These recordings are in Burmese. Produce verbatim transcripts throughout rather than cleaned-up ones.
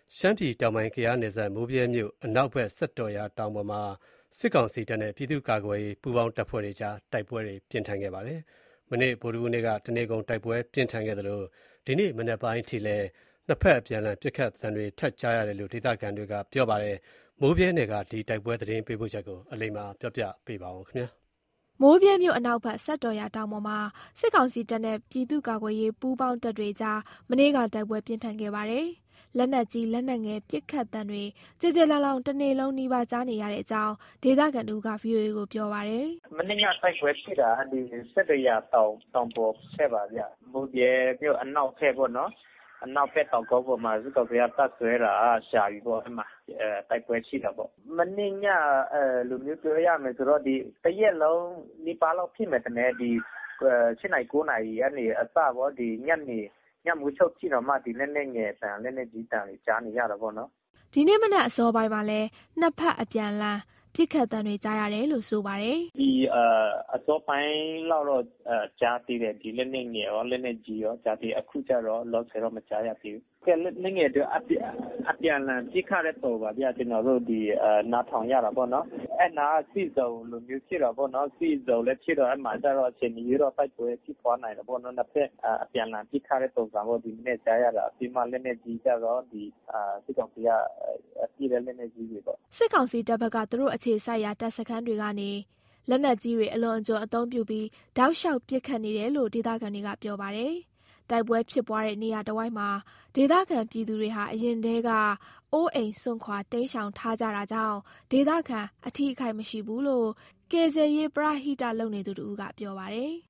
ရှမ်းပြည်တောင်ပိုင်းကယားနယ်စပ်မိုးဗြဲမြို့အနောက်ဘက်စက်တော်ရာတောင်ပေါ်မှာစစ်ကောင်စီတပ်နဲ့ပြည်သူ့ကာကွယ်ရေးပူးပေါင်းတပ်ဖွဲ့တွေကြားတိုက်ပွဲတွေပြင်းထန်ခဲ့ပါတယ်။မနေ့ဗုဒ္ဓဟူးနေ့ကတနေ့ကုန်တိုက်ပွဲပြင်းထန်ခဲ့သလိုဒီနေ့မနက်ပိုင်းထိလည်းနှစ်ဖက်အပြန်အလှန်ပစ်ခတ်သံတွေထပ်ကြားရတယ်လို့ဒေသခံတွေကပြောပါတယ်။မိုးဗြဲနယ်ကဒီတိုက်ပွဲသတင်းပေးပို့ချက်ကိုအလိမ္မာပြောပြပေးပါဦးခင်ဗျာ။မိုးပြဲမြို့အနောက်ဘက်စက်တော်ရာတောင်ပေါ်မှာစစ်ကောင်စီတပ်နဲ့ပြည်သူ့ကာကွယ်ရေးပူးပေါင်းတပ်တွေကြားမနေ့ကတိုက်ပွဲပြင်းထန်ခဲ့ပါတယ်။လက်နက်ကြီးလက်နက်ငယ်ပစ်ခတ်တံတွေကြည်ကြည်လောင်လောင်တနေ့လုံးနှီးပါကြားနေရတဲ့အကြောင်းဒေသခံတို့က ဗွီအိုအေ ကိုပြောပါတယ်။မနေ့ကတိုက်ပွဲဖြစ်တာဒီစက်တော်ရာတောင်တောင်ပေါ်ဆက်ပါဗျ။မိုးပြဲမြို့အနောက်ဘက်ပေါ့နော်။အနောက်ဘက်တောင်ကုန်းပေါ်မှာစစ်ကောင်စီကတပ်ဆွဲတာရှာပြီပေါ့အဲ့မှာအဲတိုက်ပွဲရှိတာပေါ့မနေ့ညအဲလူမျိုးပြောရမယ်ဆိုတော့ဒီတရက်လုံးဒီပါလောက်ဖြစ်မယ်တည်းဒီရှစ်နိုင်ကိုးနိုင်ကနေအစပေါ့ဒီညနေညမိုးချုပ်ကြည့်တော့မှဒီလက်နဲ့ငယ်တန်လက်နဲ့ကြီးတန်တွေကြားနေရတာပေါ့နော်ဒီနေ့မနက်အစောပိုင်းမှာလဲနှစ်ဖက်အပြန်လန်းပြစ်ခတ်တံတွေကြားရတယ်လို့ဆိုပါတယ်ဒီအအစောပိုင်းလောက်တော့ကြားသေးတယ်ဒီလက်နဲ့ငယ်ရောလက်နဲ့ကြီးရောကြားသေးအခုကျတော့လောဆယ်တော့မကြားရသေးဘူးကဲလက်ငယ်တွေအပြအပြန်လန်ပြစ်ခတ်တဲ့တော်ပါဗျာကျွန်တော်တို့ဒီနားထောင်ရတာပေါ့နော်အဲ့နာစီစုံလိုမျိုးဖြစ်တော့ပေါ့နော်စီစုံလည်းဖြစ်တော့အမှကျတော့အချိန်ကြီးတော့ပိုက်ပွဲဖြစ်သွားနိုင်တော့ပေါ့နော်နှစ်ဖက်အပြန်လန်ပြစ်ခတ်တဲ့တော်ပါပေါ့ဒီနေ့ကြားရတာအပြင်မှာလက်နဲ့ကြီးကြတော့ဒီအာစစ်ကောင်စီကအပြည့်တဲ့လက်နဲ့ကြီးတွေပေါ့စစ်ကောင်စီတပ်ဘက်ကသူတို့အခြေစိုက်ရာတပ်စခန်းတွေကနေလက်နက်ကြီးတွေအလွန်အကျွံအသုံးပြုပြီးတောက်လျှောက်ပစ်ခတ်နေတယ်လို့ဒေသခံတွေကပြောပါတယ်။တိုက်ပွဲဖြစ်ပွားတဲ့နေရာတစ်ဝိုက်မှာဒေသခံပြည်သူတွေဟာအရင်တည်းကအိုးအိမ်စွန့်ခွာတိမ်းရှောင်ထားကြတာကြောင့်ဒေသခံအထီးအခိုက်မရှိဘူးလို့ကယ်ဆယ်ရေးပရဟိတလုပ်နေသူတူကပြောပါတယ်။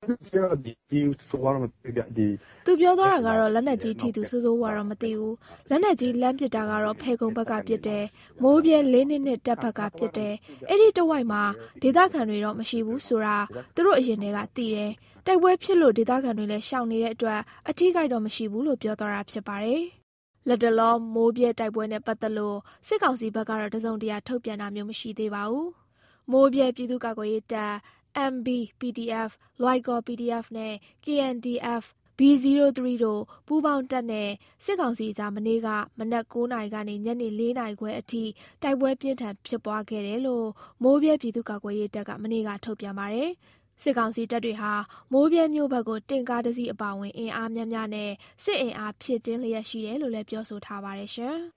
သူပြောသွားတာကတော့လက်နက်ကြီးထိသူစိုးစိုးဝါတော့မသိဘူး။လက်နက်ကြီးလမ်းပစ်တာကတော့ဖဲကုံဘက်ကပစ်တယ်။မိုးပြဲလေးနှစ်နှစ်တက်ဘက်ကပစ်တယ်။အဲ့ဒီတဝိုက်မှာဒေသခံတွေတော့မရှိဘူးဆိုတာသူတို့အရင်တည်းကသိတယ်။တိုက်ပွဲဖြစ်လို့ဒေသခံတွေလည်းရှောင်နေတဲ့အတွက်အထီးကိုက်တော့မရှိဘူးလို့ပြောသွားတာဖြစ်ပါတယ်။လက်တလောမိုးပြဲတိုက်ပွဲနဲ့ပတ်သက်လို့စစ်ကောင်စီဘက်ကတော့တစုံတရာထုတ်ပြန်တာမျိုးမရှိသေးပါဘူး။မိုးပြဲပြည်သူ့ကာကွယ်ရေးတပ် M B P D F လွိုက်ကော P D F နဲ့ K N D F B ဇီးရိုးသုံး တို့ပူးပေါင်းတပ်နဲ့စစ်ကောင်စီကြားမနေ့ကမနက်ကိုးနာရီကနေညနေလေးနာရီခွဲအထိတိုက်ပွဲပြင်းထန်ဖြစ်ပွားခဲ့တယ်လို့မိုးပြဲပြည်သူ့ကာကွယ်ရေးတပ်ကမနေ့ကထုတ်ပြန်ပါတယ်။စစ်ကောင်စီတပ်တွေဟာမိုးပြဲမြို့ဘက်ကိုတင်ကားတစ်စီးအပါအဝင်အင်အားများများနဲ့စစ်အင်အားဖြည့်တင်းလျက်ရှိတယ်လို့လည်းပြောဆိုထားပါတယ်ရှင်။